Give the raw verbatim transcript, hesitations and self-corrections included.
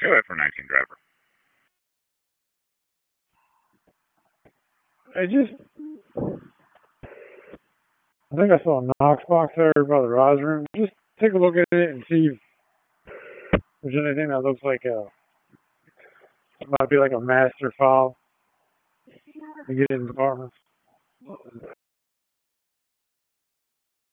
Go ahead for nineteen, driver. I just, I think I saw a Knox box there by the Roz room. Just take a look at it and see if there's anything that looks like a, it might be like a master file to get in departments.